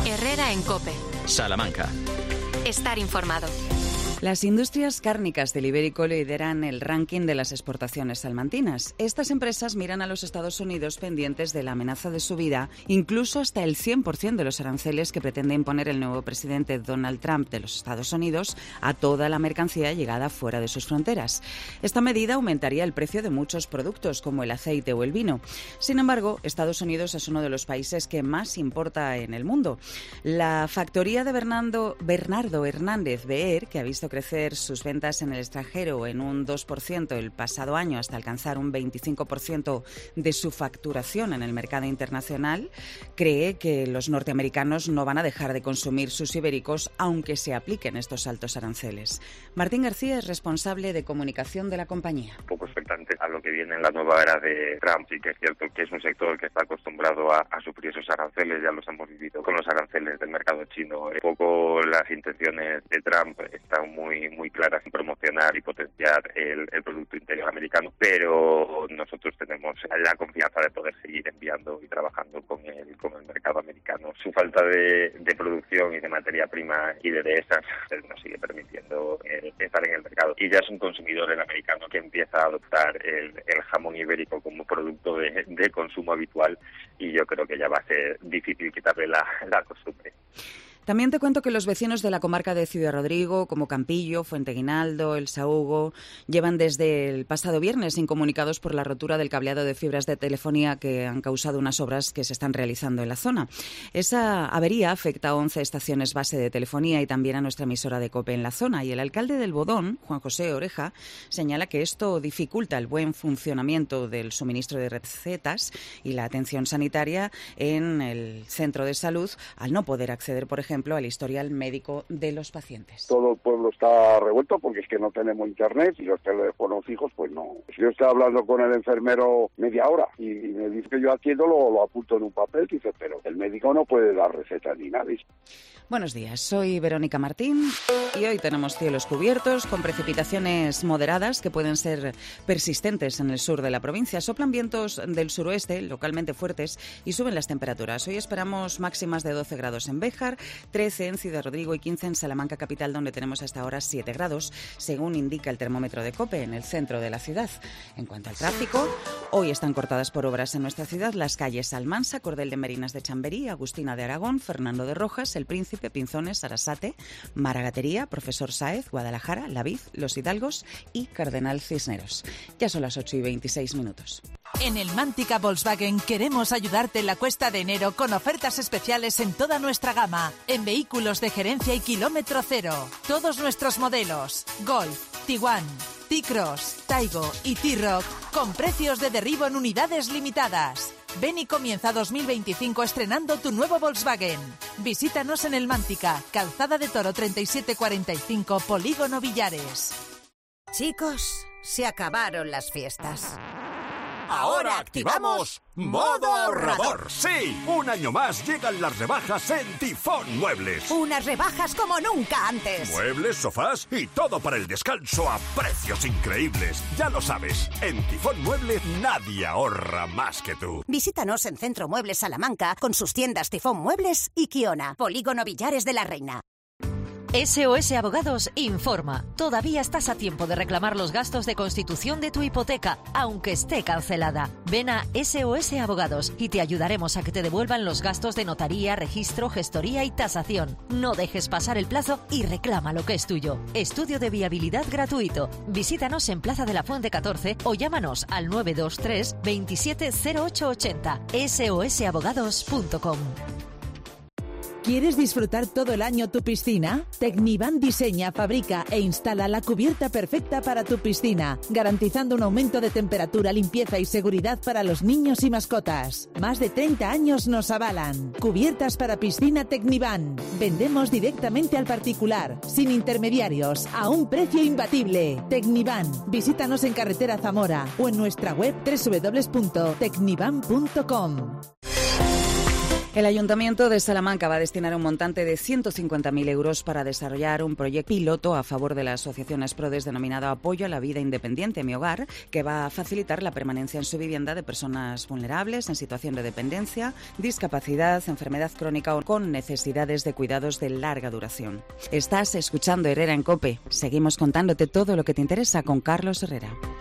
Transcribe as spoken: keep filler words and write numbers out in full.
Herrera en COPE. Salamanca. Estar informado. Las industrias cárnicas del Ibérico lideran el ranking de las exportaciones salmantinas. Estas empresas miran a los Estados Unidos pendientes de la amenaza de subida, incluso hasta el cien por ciento de los aranceles que pretende imponer el nuevo presidente Donald Trump de los Estados Unidos a toda la mercancía llegada fuera de sus fronteras. Esta medida aumentaría el precio de muchos productos, como el aceite o el vino. Sin embargo, Estados Unidos es uno de los países que más importa en el mundo. La factoría de Bernardo, Bernardo Hernández Beer, que ha visto crecer sus ventas en el extranjero en un dos por ciento el pasado año hasta alcanzar un veinticinco por ciento de su facturación en el mercado internacional, cree que los norteamericanos no van a dejar de consumir sus ibéricos aunque se apliquen estos altos aranceles. Martín García es responsable de comunicación de la compañía. Un poco expectante a lo que viene en la nueva era de Trump, y que es cierto que es un sector que está acostumbrado a, a sufrir esos aranceles, ya los hemos vivido con los aranceles del mercado chino. Un poco las intenciones de Trump están muy muy claras en promocionar y potenciar el, el Producto Interior americano, pero nosotros tenemos la confianza de poder seguir enviando y trabajando con el, con el mercado americano. Su falta de, de producción y de materia prima y de dehesas nos sigue permitiendo eh, estar en el mercado. Y ya es un consumidor el americano que empieza a adoptar el, el jamón ibérico como producto de, de consumo habitual, y yo creo que ya va a ser difícil quitarle la, la costumbre. También te cuento que los vecinos de la comarca de Ciudad Rodrigo, como Campillo, Fuenteguinaldo, El Sahugo, llevan desde el pasado viernes incomunicados por la rotura del cableado de fibras de telefonía que han causado unas obras que se están realizando en la zona. Esa avería afecta a once estaciones base de telefonía y también a nuestra emisora de COPE en la zona. Y el alcalde del Bodón, Juan José Oreja, señala que esto dificulta el buen funcionamiento del suministro de recetas y la atención sanitaria en el centro de salud, al no poder acceder, por ejemplo, al historial médico de los pacientes. Todo el pueblo está revuelto porque es que no tenemos internet y los teléfonos fijos pues no. Yo estaba hablando con el enfermero media hora y me dice que yo haciendo lo, lo apunto en un papel, dice, pero el médico no puede dar recetas ni nada. Buenos días, soy Verónica Martín y hoy tenemos cielos cubiertos con precipitaciones moderadas que pueden ser persistentes en el sur de la provincia. Soplan vientos del suroeste, localmente fuertes, y suben las temperaturas. Hoy esperamos máximas de doce grados en Béjar, trece en Ciudad Rodrigo y quince en Salamanca capital, donde tenemos hasta ahora siete grados, según indica el termómetro de COPE en el centro de la ciudad. En cuanto al tráfico, hoy están cortadas por obras en nuestra ciudad las calles Almansa, Cordel de Merinas de Chamberí, Agustina de Aragón, Fernando de Rojas, El Príncipe, Pinzones, Arasate, Maragatería, Profesor Sáez, Guadalajara, La Vid, Los Hidalgos y Cardenal Cisneros. Ya son las ocho y veintiséis minutos. En el Mántica Volkswagen queremos ayudarte en la cuesta de enero con ofertas especiales en toda nuestra gama, en vehículos de gerencia y kilómetro cero. Todos nuestros modelos, Golf, Tiguan, T-Cross, Taigo y T-Roc, con precios de derribo en unidades limitadas. Ven y comienza dos mil veinticinco estrenando tu nuevo Volkswagen. Visítanos en el Mántica, Calzada de Toro treinta y siete cuarenta y cinco, Polígono Villares. Chicos, se acabaron las fiestas. Ahora activamos Modo Ahorrador. Sí, un año más llegan las rebajas en Tifón Muebles. Unas rebajas como nunca antes. Muebles, sofás y todo para el descanso a precios increíbles. Ya lo sabes, en Tifón Muebles nadie ahorra más que tú. Visítanos en Centro Muebles Salamanca con sus tiendas Tifón Muebles y Kiona, Polígono Villares de la Reina. S O S Abogados informa. Todavía estás a tiempo de reclamar los gastos de constitución de tu hipoteca, aunque esté cancelada. Ven a S O S Abogados y te ayudaremos a que te devuelvan los gastos de notaría, registro, gestoría y tasación. No dejes pasar el plazo y reclama lo que es tuyo. Estudio de viabilidad gratuito. Visítanos en Plaza de la Fuente catorce o llámanos al nueve dos tres, veintisiete cero ocho ochenta. S O S abogados punto com. ¿Quieres disfrutar todo el año tu piscina? Tecnivan diseña, fabrica e instala la cubierta perfecta para tu piscina, garantizando un aumento de temperatura, limpieza y seguridad para los niños y mascotas. Más de treinta años nos avalan. Cubiertas para piscina Tecnivan. Vendemos directamente al particular, sin intermediarios, a un precio imbatible. Tecnivan. Visítanos en Carretera Zamora o en nuestra web doble u doble u doble u punto tecnivan punto com. El Ayuntamiento de Salamanca va a destinar un montante de ciento cincuenta mil euros para desarrollar un proyecto piloto a favor de la asociación Esprodes denominado Apoyo a la Vida Independiente Mi Hogar, que va a facilitar la permanencia en su vivienda de personas vulnerables en situación de dependencia, discapacidad, enfermedad crónica o con necesidades de cuidados de larga duración. Estás escuchando Herrera en COPE. Seguimos contándote todo lo que te interesa con Carlos Herrera.